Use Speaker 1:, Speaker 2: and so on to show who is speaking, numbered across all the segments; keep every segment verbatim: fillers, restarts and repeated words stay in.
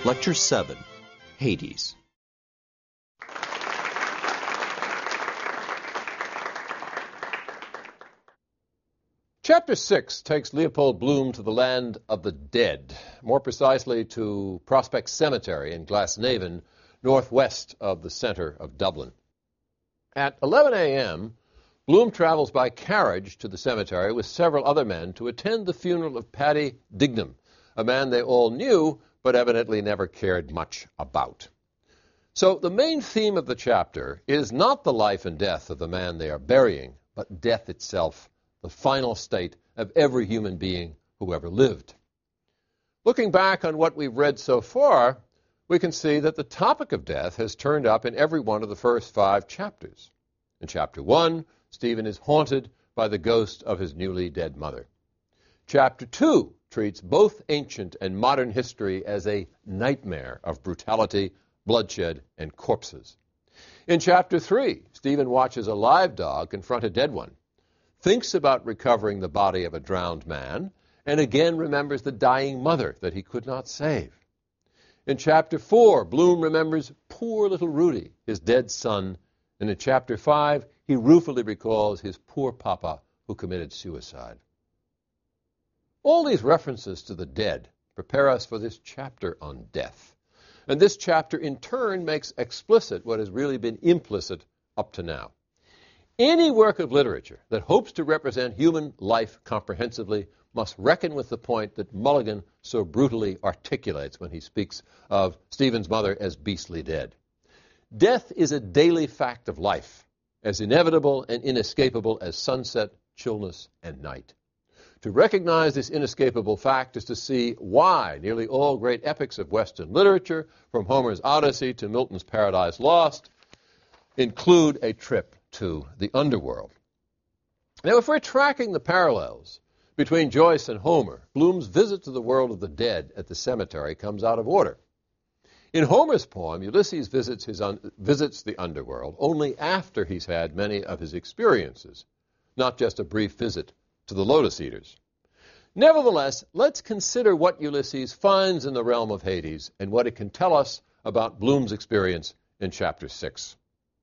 Speaker 1: Lecture seven, Hades.
Speaker 2: Chapter six takes Leopold Bloom to the land of the dead, more precisely to Prospect Cemetery in Glasnevin, northwest of the center of Dublin. At eleven a.m., Bloom travels by carriage to the cemetery with several other men to attend the funeral of Paddy Dignam, a man they all knew but evidently never cared much about. So the main theme of the chapter is not the life and death of the man they are burying, but death itself, the final state of every human being who ever lived. Looking back on what we've read so far, we can see that the topic of death has turned up in every one of the first five chapters. In chapter one, Stephen is haunted by the ghost of his newly dead mother. Chapter two treats both ancient and modern history as a nightmare of brutality, bloodshed, and corpses. In chapter three, Stephen watches a live dog confront a dead one, thinks about recovering the body of a drowned man, and again remembers the dying mother that he could not save. In chapter four, Bloom remembers poor little Rudy, his dead son, and in chapter five, he ruefully recalls his poor papa who committed suicide. All these references to the dead prepare us for this chapter on death, and this chapter in turn makes explicit what has really been implicit up to now. Any work of literature that hopes to represent human life comprehensively must reckon with the point that Mulligan so brutally articulates when he speaks of Stephen's mother as beastly dead. Death is a daily fact of life, as inevitable and inescapable as sunset, chillness, and night. To recognize this inescapable fact is to see why nearly all great epics of Western literature, from Homer's Odyssey to Milton's Paradise Lost, include a trip to the underworld. Now, if we're tracking the parallels between Joyce and Homer, Bloom's visit to the world of the dead at the cemetery comes out of order. In Homer's poem, Ulysses visits, his un- visits the underworld only after he's had many of his experiences, not just a brief visit to the Lotus Eaters. Nevertheless, let's consider what Ulysses finds in the realm of Hades and what it can tell us about Bloom's experience in chapter six.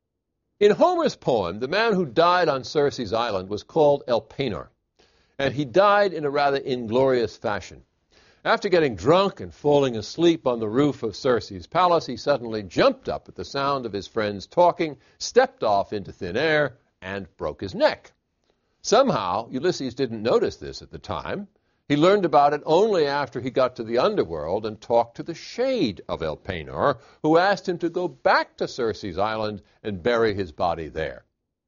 Speaker 2: In Homer's poem, the man who died on Circe's island was called Elpenor, and he died in a rather inglorious fashion. After getting drunk and falling asleep on the roof of Circe's palace, he suddenly jumped up at the sound of his friends talking, stepped off into thin air, and broke his neck. Somehow, Ulysses didn't notice this at the time. He learned about it only after he got to the underworld and talked to the shade of Elpenor, who asked him to go back to Circe's island and bury his body there.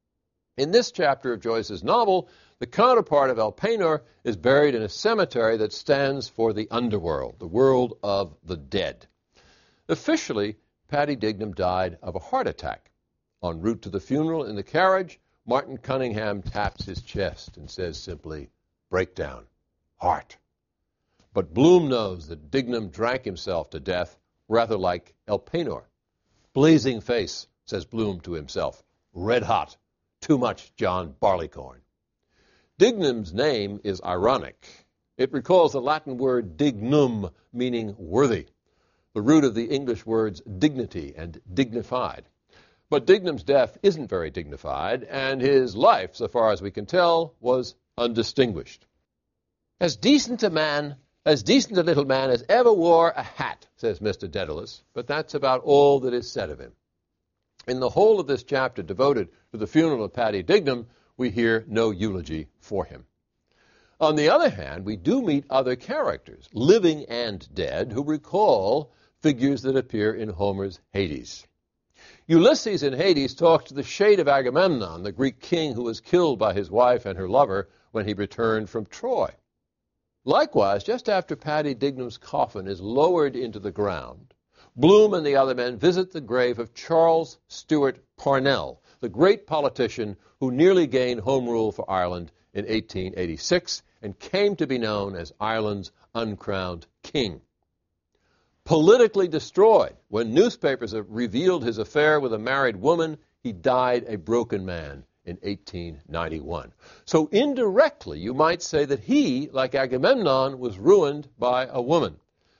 Speaker 2: In this chapter of Joyce's novel, the counterpart of Elpenor is buried in a cemetery that stands for the underworld, the world of the dead. Officially, Paddy Dignam died of a heart attack. En route to the funeral in the carriage, Martin Cunningham taps his chest and says simply, "Breakdown. Heart." But Bloom knows that Dignam drank himself to death, rather like Elpenor. "Blazing face," says Bloom to himself. "Red hot. Too much John Barleycorn." Dignam's name is ironic. It recalls the Latin word dignum, meaning worthy, the root of the English words dignity and dignified. But Dignam's death isn't very dignified, and his life, so far as we can tell, was undistinguished. As decent a man, as decent a little man as ever wore a hat, says Mister Dedalus, but that's about all that is said of him. In the whole of this chapter devoted to the funeral of Paddy Dignam, we hear no eulogy for him. On the other hand, we do meet other characters, living and dead, who recall figures that appear in Homer's Hades. Ulysses in Hades talks to the shade of Agamemnon, the Greek king who was killed by his wife and her lover when he returned from Troy. Likewise, just after Paddy Dignam's coffin is lowered into the ground, Bloom and the other men visit the grave of Charles Stewart Parnell, the great politician who nearly gained home rule for Ireland in eighteen eighty-six and came to be known as Ireland's uncrowned king. Politically destroyed, when newspapers have revealed his affair with a married woman, he died a broken man in eighteen ninety-one. So indirectly, you might say that he, like Agamemnon, was ruined by a woman.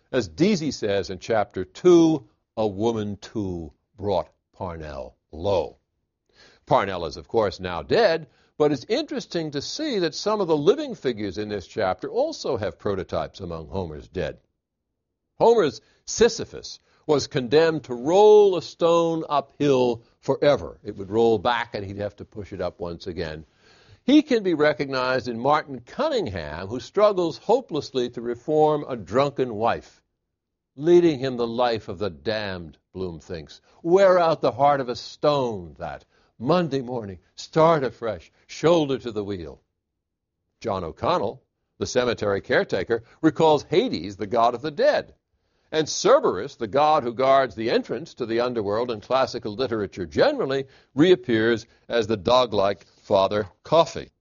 Speaker 2: As Deasy says in chapter two, a woman too brought Parnell low. Parnell is, of course, now dead, but it's interesting to see that some of the living figures in this chapter also have prototypes among Homer's dead. Homer's Sisyphus was condemned to roll a stone uphill forever. It would roll back and he'd have to push it up once again. He can be recognized in Martin Cunningham, who struggles hopelessly to reform a drunken wife, leading him the life of the damned, Bloom thinks. Wear out the heart of a stone, that. Monday morning, start afresh, shoulder to the wheel. John O'Connell, the cemetery caretaker, recalls Hades, the god of the dead. And Cerberus, the god who guards the entrance to the underworld in classical literature generally, reappears as the dog-like Father Coffey.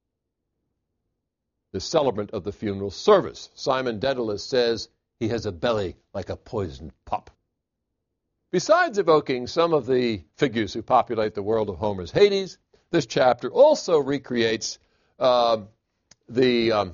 Speaker 2: The celebrant of the funeral service, Simon Dedalus, says he has a belly like a poisoned pup. Besides evoking some of the figures who populate the world of Homer's Hades, this chapter also recreates uh, the um,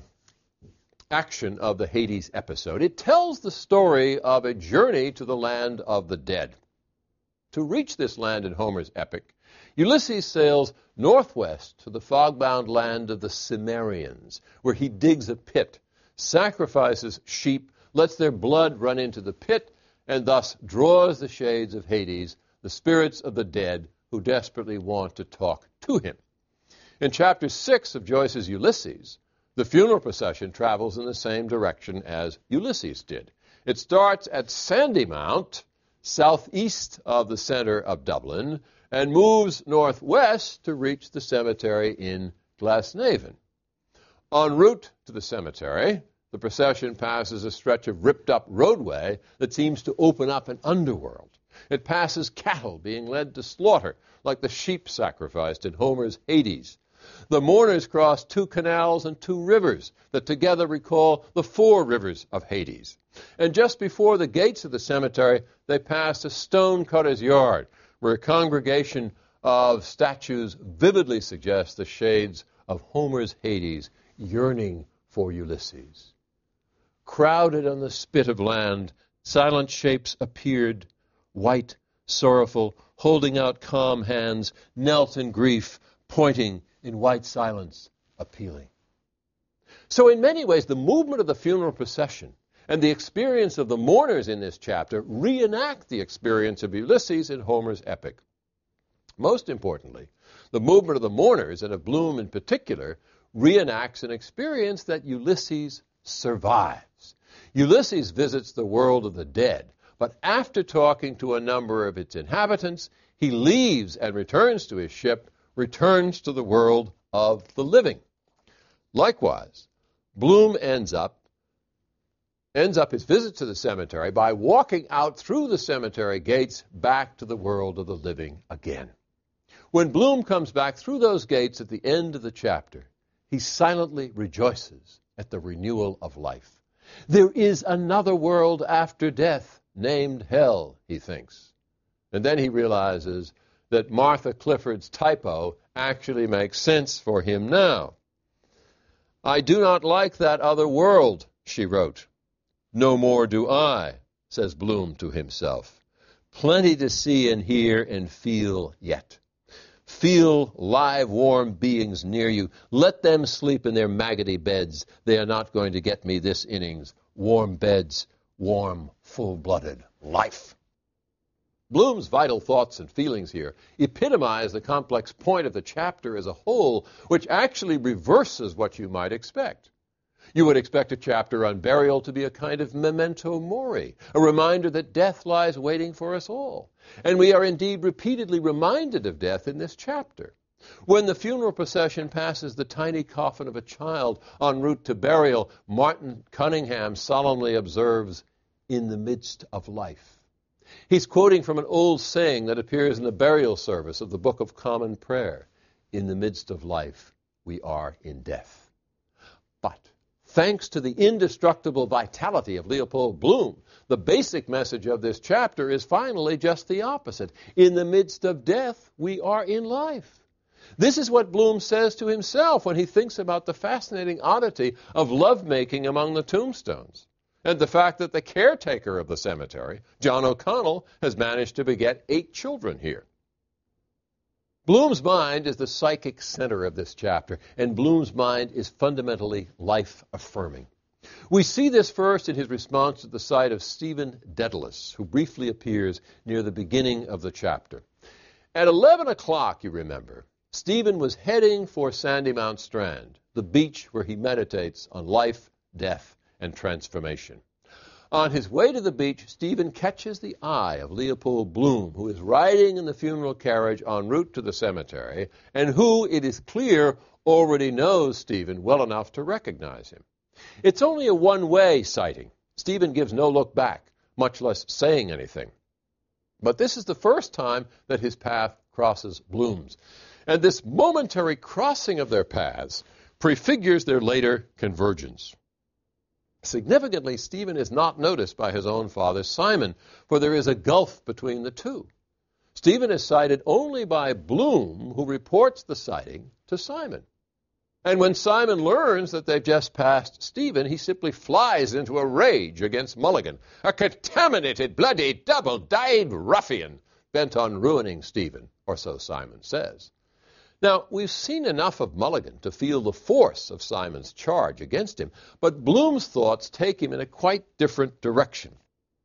Speaker 2: action of the Hades episode. It tells the story of a journey to the land of the dead. To reach this land in Homer's epic, Ulysses sails northwest to the fog-bound land of the Cimmerians, where he digs a pit, sacrifices sheep, lets their blood run into the pit, and thus draws the shades of Hades, the spirits of the dead who desperately want to talk to him. In chapter six of Joyce's Ulysses, the funeral procession travels in the same direction as Ulysses did. It starts at Sandymount, southeast of the center of Dublin, and moves northwest to reach the cemetery in Glasnevin. En route to the cemetery, the procession passes a stretch of ripped-up roadway that seems to open up an underworld. It passes cattle being led to slaughter, like the sheep sacrificed in Homer's Hades. The mourners cross two canals and two rivers that together recall the four rivers of Hades. And just before the gates of the cemetery, they pass a stone-cutter's yard, where a congregation of statues vividly suggests the shades of Homer's Hades yearning for Ulysses. Crowded on the spit of land, silent shapes appeared, white, sorrowful, holding out calm hands, knelt in grief, pointing in white silence, appealing. So in many ways, the movement of the funeral procession and the experience of the mourners in this chapter reenact the experience of Ulysses in Homer's epic. Most importantly, the movement of the mourners, and of Bloom in particular, reenacts an experience that Ulysses survives. Ulysses visits the world of the dead, but after talking to a number of its inhabitants, he leaves and returns to his ship, returns to the world of the living. Likewise, Bloom ends up ends up his visit to the cemetery by walking out through the cemetery gates back to the world of the living again. When Bloom comes back through those gates at the end of the chapter, he silently rejoices at the renewal of life. There is another world after death, named Hell, he thinks. And then he realizes that Martha Clifford's typo actually makes sense for him now. I do not like that other world, she wrote. No more do I, says Bloom to himself. Plenty to see and hear and feel yet. Feel live, warm beings near you. Let them sleep in their maggoty beds. They are not going to get me this innings. Warm beds, warm, full-blooded life. Bloom's vital thoughts and feelings here epitomize the complex point of the chapter as a whole, which actually reverses what you might expect. You would expect a chapter on burial to be a kind of memento mori, a reminder that death lies waiting for us all. And we are indeed repeatedly reminded of death in this chapter. When the funeral procession passes the tiny coffin of a child en route to burial, Martin Cunningham solemnly observes, "In the midst of life." He's quoting from an old saying that appears in the burial service of the Book of Common Prayer. In the midst of life, we are in death. But thanks to the indestructible vitality of Leopold Bloom, the basic message of this chapter is finally just the opposite. In the midst of death, we are in life. This is what Bloom says to himself when he thinks about the fascinating oddity of lovemaking among the tombstones. and the fact that the caretaker of the cemetery, John O'Connell, has managed to beget eight children here. Bloom's mind is the psychic center of this chapter, and Bloom's mind is fundamentally life-affirming. We see this first in his response to the sight of Stephen Dedalus, who briefly appears near the beginning of the chapter. At eleven o'clock, you remember, Stephen was heading for Sandymount Strand, the beach where he meditates on life, death, and transformation. On his way to the beach, Stephen catches the eye of Leopold Bloom, who is riding in the funeral carriage en route to the cemetery, and who, it is clear, already knows Stephen well enough to recognize him. It's only a one-way sighting. Stephen gives no look back, much less saying anything. But this is the first time that his path crosses Bloom's. And this momentary crossing of their paths prefigures their later convergence. Significantly, Stephen is not noticed by his own father, Simon, for there is a gulf between the two. Stephen is sighted only by Bloom, who reports the sighting to Simon. And when Simon learns that they've just passed Stephen, he simply flies into a rage against Mulligan, a contaminated, bloody, double-dyed ruffian bent on ruining Stephen, or so Simon says. Now, we've seen enough of Mulligan to feel the force of Simon's charge against him, but Bloom's thoughts take him in a quite different direction.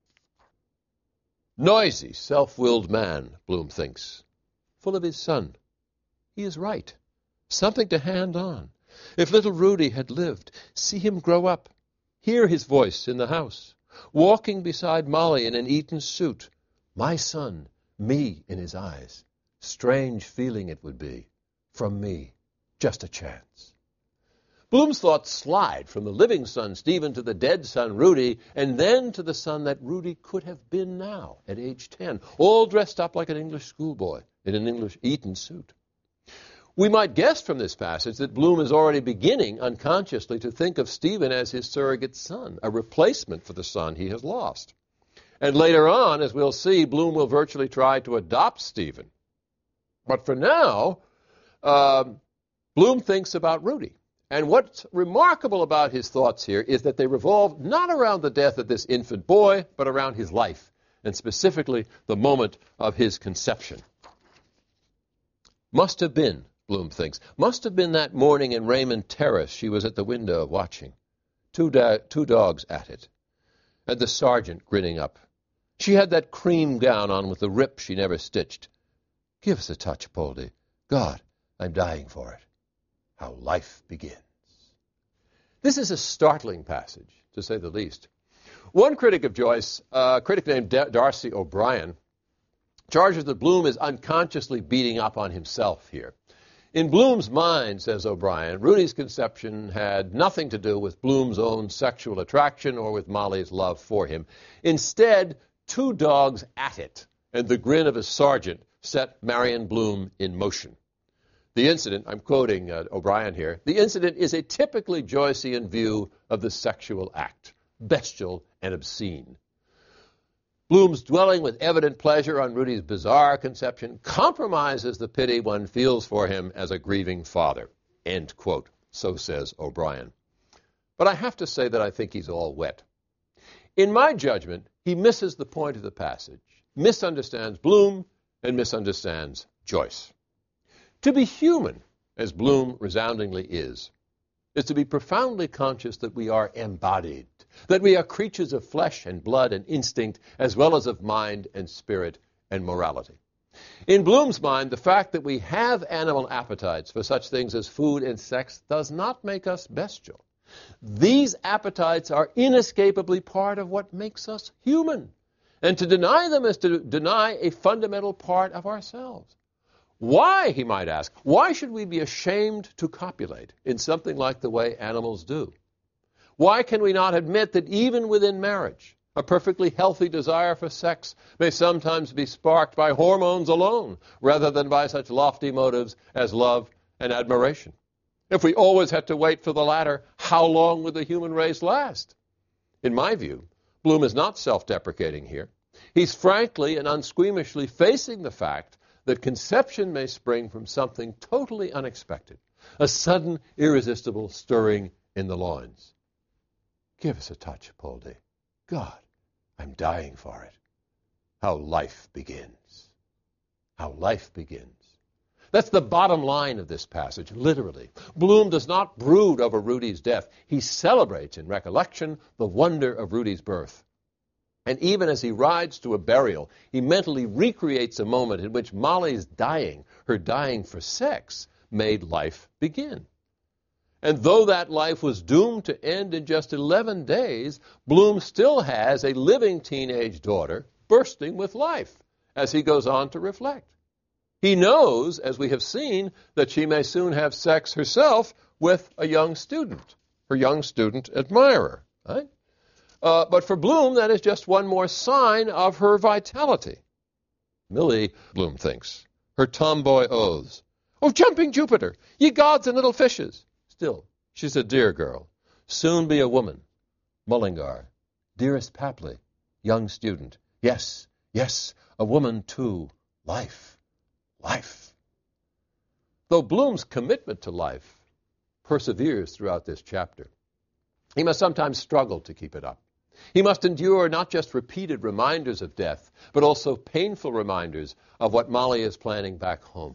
Speaker 2: Noisy, self-willed man, Bloom thinks, full of his son. He is right. Something to hand on. If little Rudy had lived, see him grow up, hear his voice in the house, walking beside Molly in an Eton suit. My son, me in his eyes. Strange feeling it would be. From me, just a chance. Bloom's thoughts slide from the living son, Stephen, to the dead son, Rudy, and then to the son that Rudy could have been now at age ten, all dressed up like an English schoolboy in an English Eton suit. We might guess from this passage that Bloom is already beginning unconsciously to think of Stephen as his surrogate son, a replacement for the son he has lost. And later on, as we'll see, Bloom will virtually try to adopt Stephen. But for now, Um, Bloom thinks about Rudy. And what's remarkable about his thoughts here is that they revolve not around the death of this infant boy, but around his life, and specifically the moment of his conception. Must have been, Bloom thinks, must have been that morning in Raymond Terrace she was at the window watching. Two, do- two dogs at it. And the sergeant grinning up. She had that cream gown on with the rip she never stitched. Give us a touch, Poldy. God, I'm dying for it. How life begins. This is a startling passage, to say the least. One critic of Joyce, a critic named D- Darcy O'Brien, charges that Bloom is unconsciously beating up on himself here. In Bloom's mind, says O'Brien, Rudy's conception had nothing to do with Bloom's own sexual attraction or with Molly's love for him. Instead, two dogs at it and the grin of a sergeant set Marion Bloom in motion. The incident, I'm quoting uh, O'Brien here, the incident is a typically Joycean view of the sexual act, bestial and obscene. Bloom's dwelling with evident pleasure on Rudy's bizarre conception compromises the pity one feels for him as a grieving father. End quote. So says O'Brien. But I have to say that I think he's all wet. In my judgment, he misses the point of the passage, misunderstands Bloom, and misunderstands Joyce. To be human, as Bloom resoundingly is, is to be profoundly conscious that we are embodied, that we are creatures of flesh and blood and instinct, as well as of mind and spirit and morality. In Bloom's mind, the fact that we have animal appetites for such things as food and sex does not make us bestial. These appetites are inescapably part of what makes us human, and to deny them is to deny a fundamental part of ourselves. Why, he might ask, why should we be ashamed to copulate in something like the way animals do? Why can we not admit that even within marriage, a perfectly healthy desire for sex may sometimes be sparked by hormones alone, rather than by such lofty motives as love and admiration? If we always had to wait for the latter, how long would the human race last? In my view, Bloom is not self-deprecating here. He's frankly and unsqueamishly facing the fact that conception may spring from something totally unexpected, a sudden, irresistible stirring in the loins. Give us a touch, Poldy. God, I'm dying for it. How life begins. How life begins. That's the bottom line of this passage, literally. Bloom does not brood over Rudy's death. He celebrates in recollection the wonder of Rudy's birth. And even as he rides to a burial, he mentally recreates a moment in which Molly's dying, her dying for sex, made life begin. And though that life was doomed to end in just eleven days, Bloom still has a living teenage daughter bursting with life as he goes on to reflect. He knows, as we have seen, that she may soon have sex herself with a young student, her young student admirer. Right? Uh, but for Bloom, that is just one more sign of her vitality. Millie, Bloom thinks, her tomboy oaths, "Oh, jumping Jupiter, ye gods and little fishes." Still, she's a dear girl, soon be a woman. Mullingar, dearest Papley, young student. Yes, yes, a woman too. Life, life. Though Bloom's commitment to life perseveres throughout this chapter, he must sometimes struggle to keep it up. He must endure not just repeated reminders of death, but also painful reminders of what Molly is planning back home.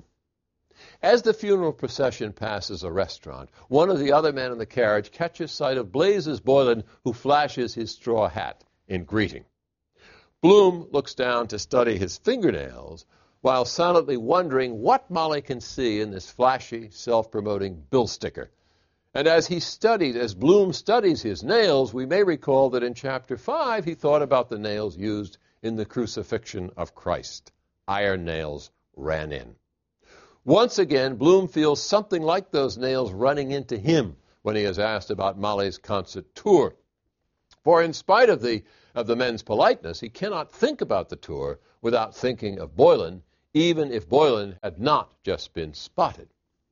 Speaker 2: As the funeral procession passes a restaurant, one of the other men in the carriage catches sight of Blazes Boylan, who flashes his straw hat in greeting. Bloom looks down to study his fingernails, while silently wondering what Molly can see in this flashy, self-promoting bill sticker. And as he studied, as Bloom studies his nails, we may recall that in chapter five he thought about the nails used in the crucifixion of Christ. Iron nails ran in. Once again, Bloom feels something like those nails running into him when he is asked about Molly's concert tour. For in spite of the, of the men's politeness, he cannot think about the tour without thinking of Boylan, even if Boylan had not just been spotted.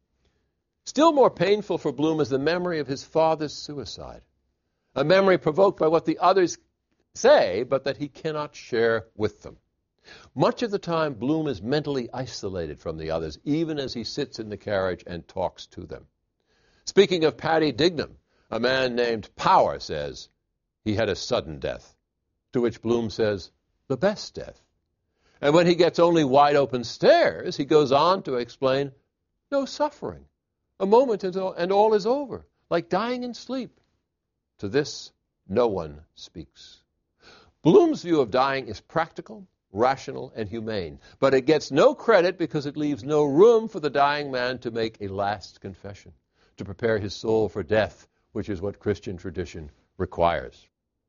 Speaker 2: Still more painful for Bloom is the memory of his father's suicide, a memory provoked by what the others say, but that he cannot share with them. Much of the time, Bloom is mentally isolated from the others, even as he sits in the carriage and talks to them. Speaking of Paddy Dignam, a man named Power says he had a sudden death, to which Bloom says, the best death. And when he gets only wide open stares, he goes on to explain, no suffering, a moment and all, and all is over, like dying in sleep. To this, no one speaks. Bloom's view of dying is practical, rational, and humane, but it gets no credit because it leaves no room for the dying man to make a last confession, to prepare his soul for death, which is what Christian tradition requires.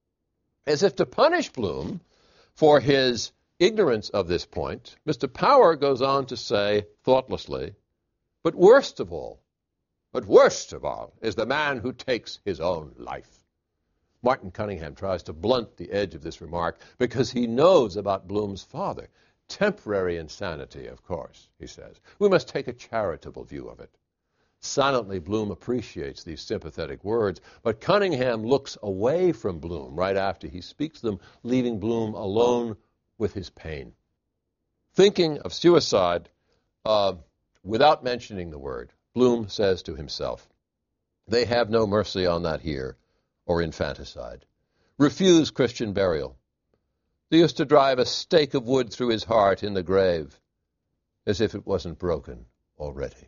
Speaker 2: As if to punish Bloom for his ignorance of this point, Mister Power goes on to say, thoughtlessly, but worst of all, but worst of all is the man who takes his own life. Martin Cunningham tries to blunt the edge of this remark because he knows about Bloom's father. Temporary insanity, of course, he says. We must take a charitable view of it. Silently, Bloom appreciates these sympathetic words, but Cunningham looks away from Bloom right after he speaks them, leaving Bloom alone with his pain. Thinking of suicide, uh, without mentioning the word, Bloom says to himself, they have no mercy on that here, or infanticide. Refuse Christian burial. They used to drive a stake of wood through his heart in the grave, as if it wasn't broken already.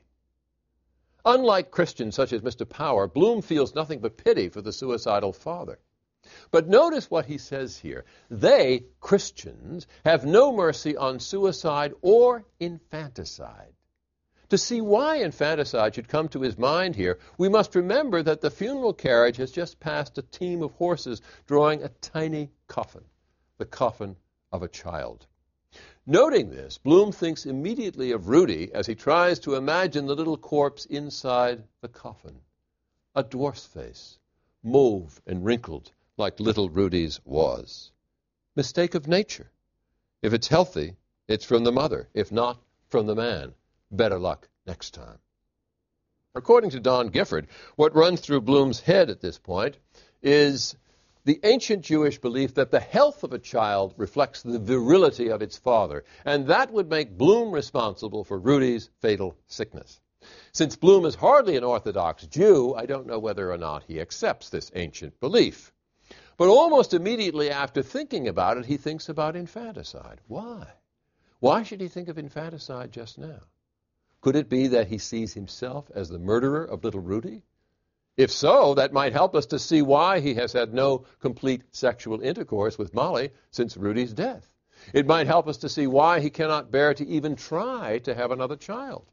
Speaker 2: Unlike Christians such as Mister Power, Bloom feels nothing but pity for the suicidal father. But notice what he says here. They, Christians, have no mercy on suicide or infanticide. To see why infanticide should come to his mind here, we must remember that the funeral carriage has just passed a team of horses drawing a tiny coffin, the coffin of a child. Noting this, Bloom thinks immediately of Rudy as he tries to imagine the little corpse inside the coffin. A dwarf's face, mauve and wrinkled like little Rudy's was. Mistake of nature. If it's healthy, it's from the mother. If not, from the man. Better luck next time. According to Don Gifford, what runs through Bloom's head at this point is the ancient Jewish belief that the health of a child reflects the virility of its father, and that would make Bloom responsible for Rudy's fatal sickness. Since Bloom is hardly an Orthodox Jew, I don't know whether or not he accepts this ancient belief. But almost immediately after thinking about it, he thinks about infanticide. Why? Why should he think of infanticide just now? Could it be that he sees himself as the murderer of little Rudy? If so, that might help us to see why he has had no complete sexual intercourse with Molly since Rudy's death. It might help us to see why he cannot bear to even try to have another child.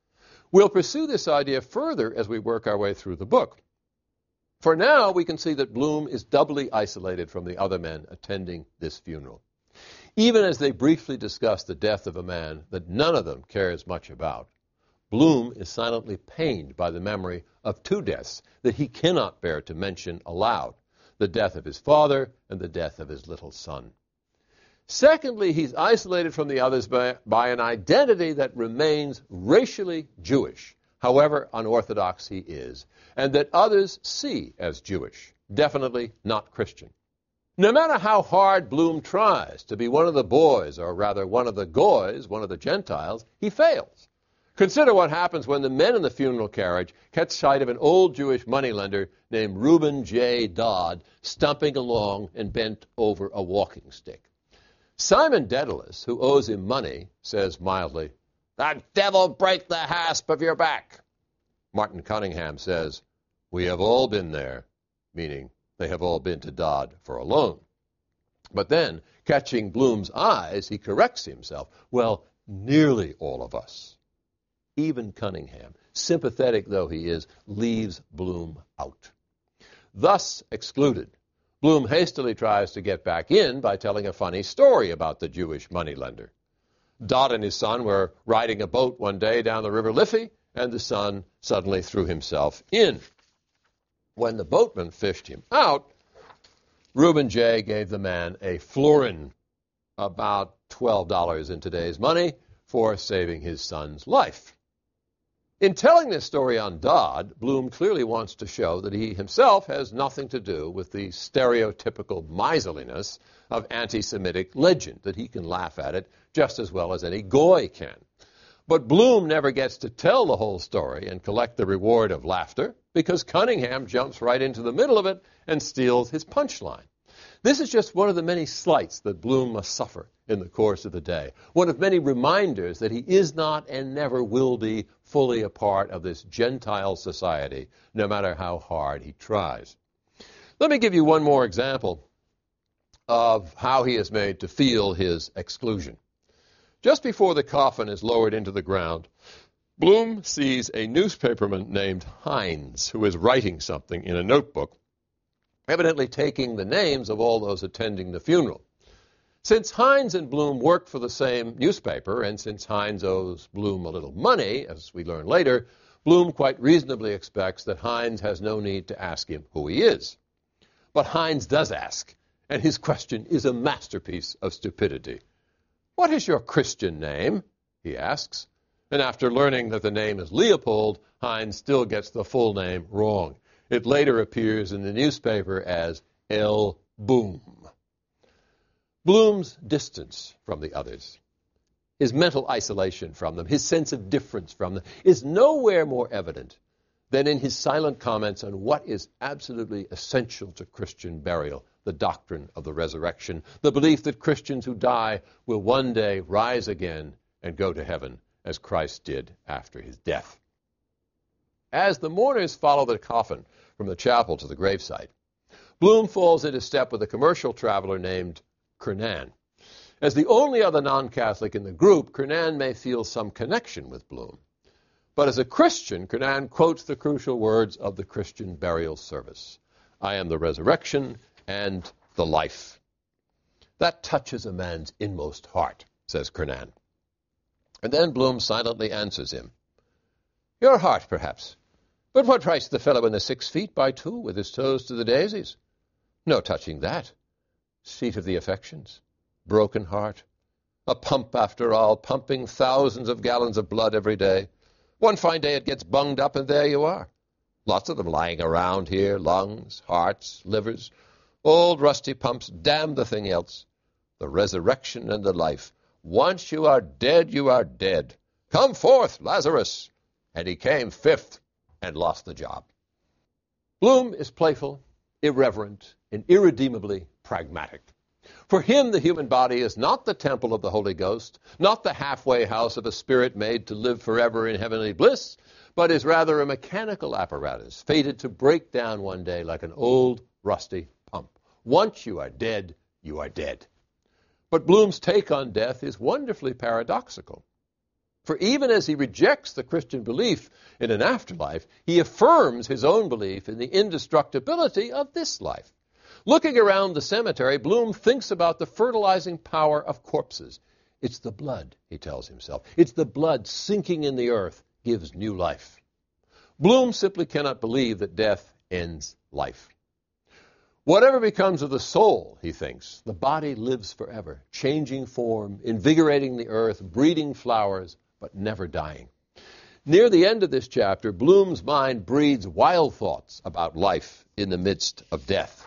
Speaker 2: We'll pursue this idea further as we work our way through the book. For now, we can see that Bloom is doubly isolated from the other men attending this funeral. Even as they briefly discuss the death of a man that none of them cares much about, Bloom is silently pained by the memory of two deaths that he cannot bear to mention aloud, the death of his father and the death of his little son. Secondly, he's isolated from the others by, by an identity that remains racially Jewish, however unorthodox he is, and that others see as Jewish, definitely not Christian. No matter how hard Bloom tries to be one of the boys, or rather one of the goys, one of the Gentiles, he fails. Consider what happens when the men in the funeral carriage catch sight of an old Jewish moneylender named Reuben J. Dodd stumping along and bent over a walking stick. Simon Dedalus, who owes him money, says mildly, "The devil break the hasp of your back." Martin Cunningham says, "We have all been there," meaning they have all been to Dodd for a loan. But then, catching Bloom's eyes, he corrects himself. Well, nearly all of us. Even Cunningham, sympathetic though he is, leaves Bloom out. Thus excluded, Bloom hastily tries to get back in by telling a funny story about the Jewish moneylender. Dodd and his son were riding a boat one day down the River Liffey, and the son suddenly threw himself in. When the boatman fished him out, Reuben J. gave the man a florin, about twelve dollars in today's money, for saving his son's life. In telling this story on Dodd, Bloom clearly wants to show that he himself has nothing to do with the stereotypical miserliness of anti-Semitic legend, that he can laugh at it just as well as any goy can. But Bloom never gets to tell the whole story and collect the reward of laughter, because Cunningham jumps right into the middle of it and steals his punchline. This is just one of the many slights that Bloom must suffer in the course of the day, one of many reminders that he is not and never will be fully a part of this Gentile society, no matter how hard he tries. Let me give you one more example of how he is made to feel his exclusion. Just before the coffin is lowered into the ground, Bloom sees a newspaperman named Hines, who is writing something in a notebook, evidently taking the names of all those attending the funeral. Since Hines and Bloom work for the same newspaper, and since Hines owes Bloom a little money, as we learn later, Bloom quite reasonably expects that Hines has no need to ask him who he is. But Hines does ask, and his question is a masterpiece of stupidity. "What is your Christian name?" he asks. And after learning that the name is Leopold, Hines still gets the full name wrong. It later appears in the newspaper as L. Boom. Bloom's distance from the others, his mental isolation from them, his sense of difference from them, is nowhere more evident than in his silent comments on what is absolutely essential to Christian burial, the doctrine of the resurrection, the belief that Christians who die will one day rise again and go to heaven, as Christ did after his death. As the mourners follow the coffin from the chapel to the gravesite, Bloom falls into step with a commercial traveler named Kernan. As the only other non-Catholic in the group, Kernan may feel some connection with Bloom. But as a Christian, Kernan quotes the crucial words of the Christian burial service: "I am the resurrection and the life." That touches a man's inmost heart, says Kernan. And then Bloom silently answers him, "Your heart, perhaps. But what writes the fellow in the six feet by two with his toes to the daisies? No touching that. Seat of the affections. Broken heart. A pump, after all, pumping thousands of gallons of blood every day. One fine day it gets bunged up, and there you are. Lots of them lying around here, lungs, hearts, livers, old rusty pumps, damn the thing else. The resurrection and the life. Once you are dead, you are dead. Come forth, Lazarus." And he came fifth and lost the job. Bloom is playful, irreverent, and irredeemably pragmatic. For him, the human body is not the temple of the Holy Ghost, not the halfway house of a spirit made to live forever in heavenly bliss, but is rather a mechanical apparatus, fated to break down one day like an old, rusty pump. Once you are dead, you are dead. But Bloom's take on death is wonderfully paradoxical. For even as he rejects the Christian belief in an afterlife, he affirms his own belief in the indestructibility of this life. Looking around the cemetery, Bloom thinks about the fertilizing power of corpses. It's the blood, he tells himself. It's the blood sinking in the earth gives new life. Bloom simply cannot believe that death ends life. Whatever becomes of the soul, he thinks, the body lives forever, changing form, invigorating the earth, breeding flowers, but never dying. Near the end of this chapter, Bloom's mind breeds wild thoughts about life in the midst of death.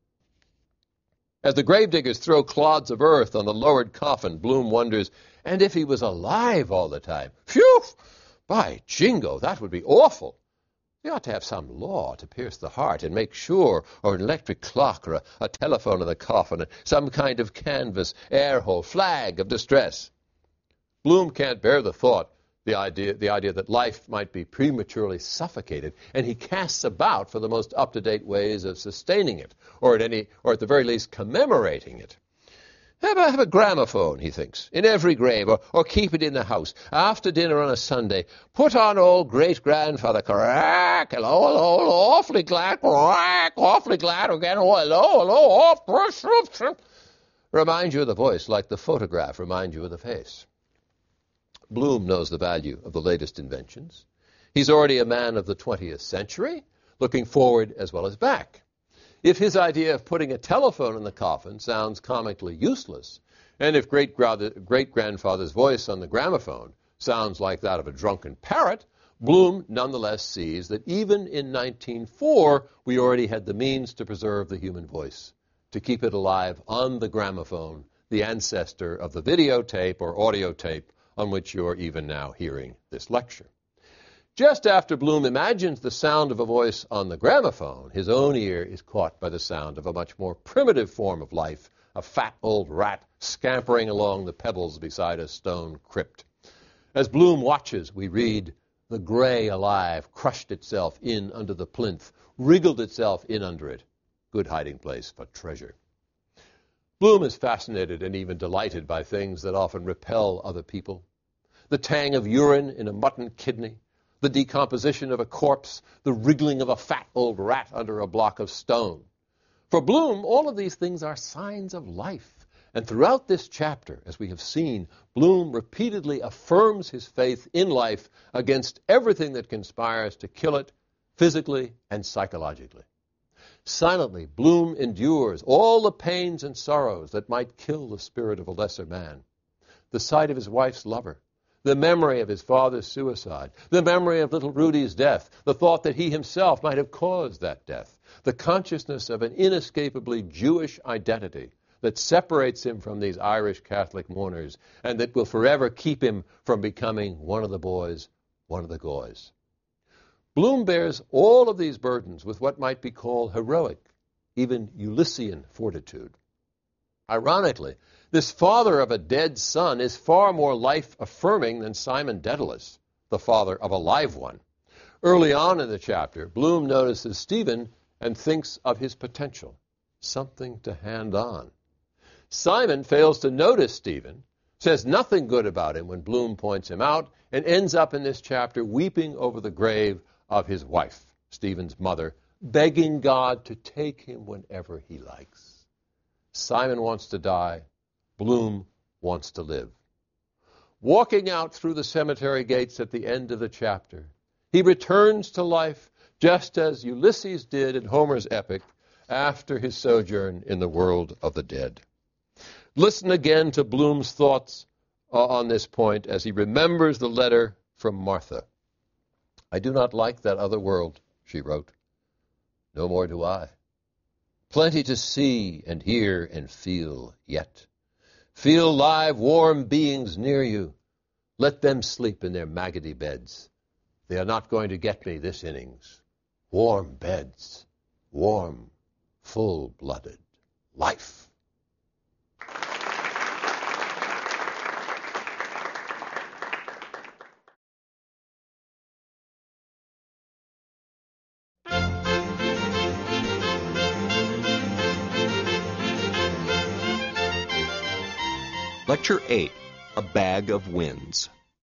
Speaker 2: As the gravediggers throw clods of earth on the lowered coffin, Bloom wonders, and if he was alive all the time? Phew! By jingo, that would be awful. We ought to have some law to pierce the heart and make sure, or an electric clock, or a, a telephone in the coffin, some kind of canvas, air hole, flag of distress. Bloom can't bear the thought, the idea, the idea that life might be prematurely suffocated, and he casts about for the most up-to-date ways of sustaining it, or at any, or at the very least commemorating it. Have a, have a gramophone, he thinks, in every grave, or, or keep it in the house. After dinner on a Sunday, put on old great-grandfather, crack, hello, hello, hello, awfully glad, crack, awfully glad again, oh, hello, hello, off, remind you of the voice like the photograph remind you of the face. Bloom knows the value of the latest inventions. He's already a man of the twentieth century, looking forward as well as back. If his idea of putting a telephone in the coffin sounds comically useless, and if great-grandfather's voice on the gramophone sounds like that of a drunken parrot, Bloom nonetheless sees that even in nineteen oh four, we already had the means to preserve the human voice, to keep it alive on the gramophone, the ancestor of the videotape or audio tape on which you're even now hearing this lecture. Just after Bloom imagines the sound of a voice on the gramophone, his own ear is caught by the sound of a much more primitive form of life, a fat old rat scampering along the pebbles beside a stone crypt. As Bloom watches, we read, the gray alive crushed itself in under the plinth, wriggled itself in under it. Good hiding place for treasure. Bloom is fascinated and even delighted by things that often repel other people. The tang of urine in a mutton kidney, the decomposition of a corpse, the wriggling of a fat old rat under a block of stone. For Bloom, all of these things are signs of life. And throughout this chapter, as we have seen, Bloom repeatedly affirms his faith in life against everything that conspires to kill it physically and psychologically. Silently, Bloom endures all the pains and sorrows that might kill the spirit of a lesser man. The sight of his wife's lover, the memory of his father's suicide, the memory of little Rudy's death, the thought that he himself might have caused that death, the consciousness of an inescapably Jewish identity that separates him from these Irish Catholic mourners and that will forever keep him from becoming one of the boys, one of the goys. Bloom bears all of these burdens with what might be called heroic, even Ulyssian fortitude. Ironically, this father of a dead son is far more life-affirming than Simon Dedalus, the father of a live one. Early on in the chapter, Bloom notices Stephen and thinks of his potential, something to hand on. Simon fails to notice Stephen, says nothing good about him when Bloom points him out, and ends up in this chapter weeping over the grave of his wife, Stephen's mother, begging God to take him whenever he likes. Simon wants to die. Bloom wants to live. Walking out through the cemetery gates at the end of the chapter, he returns to life just as Ulysses did in Homer's epic after his sojourn in the world of the dead. Listen again to Bloom's thoughts uh, on this point as he remembers the letter from Martha. I do not like that other world, she wrote. No more do I. Plenty to see and hear and feel yet. Feel live, warm beings near you. Let them sleep in their maggoty beds. They are not going to get me this innings. Warm beds. Warm, full-blooded life.
Speaker 1: Lecture eight, A Bag of Winds.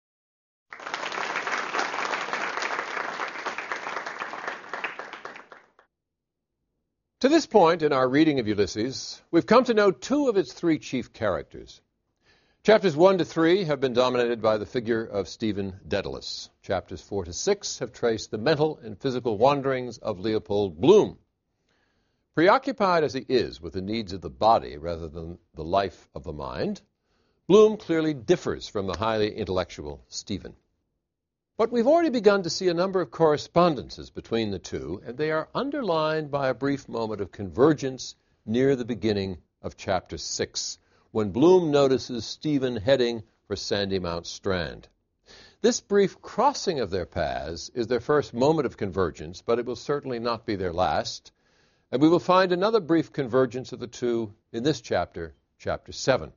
Speaker 2: To this point in our reading of Ulysses, we've come to know two of its three chief characters. Chapters one to three have been dominated by the figure of Stephen Dedalus. Chapters four to six have traced the mental and physical wanderings of Leopold Bloom. Preoccupied as he is with the needs of the body rather than the life of the mind, Bloom clearly differs from the highly intellectual Stephen. But we've already begun to see a number of correspondences between the two, and they are underlined by a brief moment of convergence near the beginning of chapter six, when Bloom notices Stephen heading for Sandymount Strand. This brief crossing of their paths is their first moment of convergence, but it will certainly not be their last, and we will find another brief convergence of the two in this chapter, chapter seven.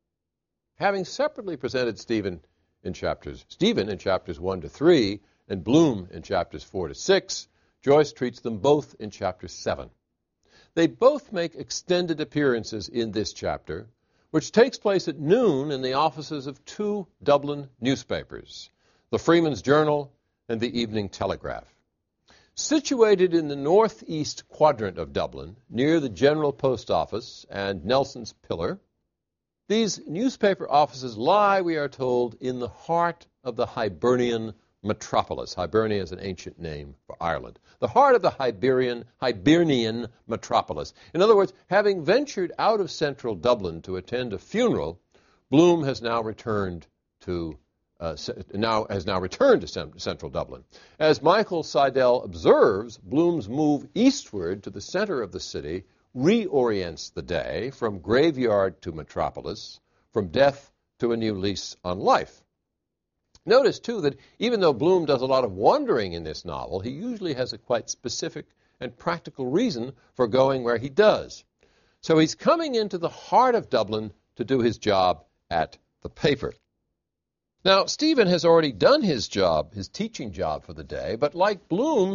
Speaker 2: Having separately presented Stephen in chapters Stephen in chapters one to three and Bloom in chapters four to six, Joyce treats them both in chapter seven. They both make extended appearances in this chapter, which takes place at noon in the offices of two Dublin newspapers, the Freeman's Journal and the Evening Telegraph. Situated in the northeast quadrant of Dublin, near the General Post Office and Nelson's Pillar, these newspaper offices lie, we are told, in the heart of the Hibernian metropolis. Hibernia is an ancient name for Ireland. The heart of the Hibernian, Hibernian metropolis. In other words, having ventured out of central Dublin to attend a funeral, Bloom has now returned to uh, now has now returned to central Dublin. As Michael Seidel observes, Bloom's move eastward to the center of the city reorients the day from graveyard to metropolis, from death to a new lease on life. Notice, too, that even though Bloom does a lot of wandering in this novel, he usually has a quite specific and practical reason for going where he does. So he's coming into the heart of Dublin to do his job at the paper. Now, Stephen has already done his job, his teaching job for the day, but like Bloom,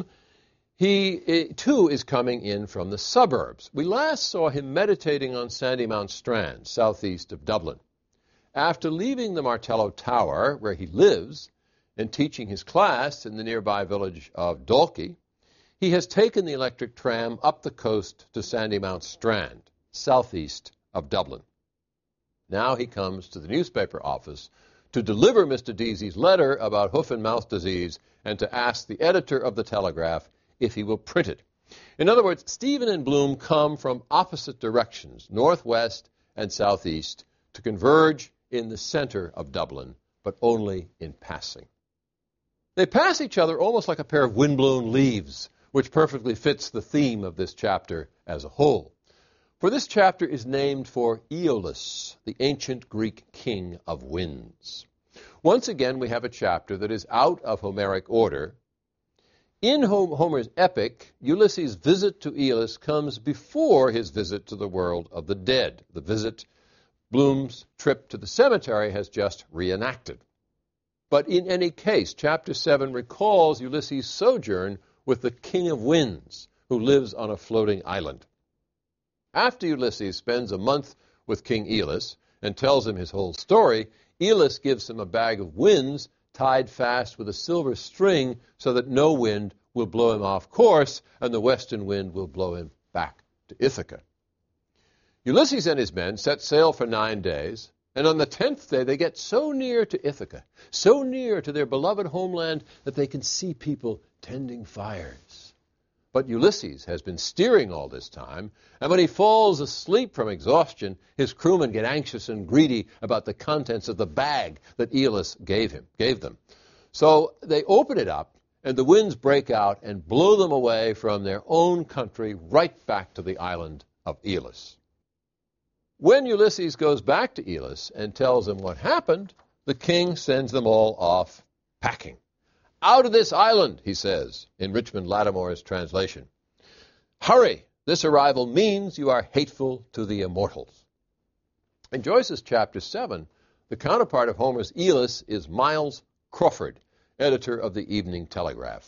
Speaker 2: He, too, is coming in from the suburbs. We last saw him meditating on Sandymount Strand, southeast of Dublin. After leaving the Martello Tower, where he lives, and teaching his class in the nearby village of Dalkey, he has taken the electric tram up the coast to Sandymount Strand, southeast of Dublin. Now he comes to the newspaper office to deliver Mister Deasy's letter about hoof and mouth disease and to ask the editor of the Telegraph if he will print it. In other words, Stephen and Bloom come from opposite directions, northwest and southeast, to converge in the center of Dublin, but only in passing. They pass each other almost like a pair of windblown leaves, which perfectly fits the theme of this chapter as a whole. For this chapter is named for Aeolus, the ancient Greek king of winds. Once again, we have a chapter that is out of Homeric order. In Homer's epic, Ulysses' visit to Aeolus comes before his visit to the world of the dead. The visit Bloom's trip to the cemetery has just reenacted. But in any case, chapter seven recalls Ulysses' sojourn with the king of winds, who lives on a floating island. After Ulysses spends a month with King Aeolus and tells him his whole story, Aeolus gives him a bag of winds tied fast with a silver string so that no wind will blow him off course and the western wind will blow him back to Ithaca. Ulysses and his men set sail for nine days, and on the tenth day they get so near to Ithaca, so near to their beloved homeland that they can see people tending fires. But Ulysses has been steering all this time, and when he falls asleep from exhaustion, his crewmen get anxious and greedy about the contents of the bag that Aeolus gave him, gave them. So they open it up, and the winds break out and blow them away from their own country right back to the island of Aeolus. When Ulysses goes back to Aeolus and tells him what happened, the king sends them all off packing. Out of this island, he says, in Richmond Lattimore's translation. Hurry, This arrival means you are hateful to the immortals. In Joyce's chapter seven, the counterpart of Homer's Aeolus is Miles Crawford, editor of the Evening Telegraph.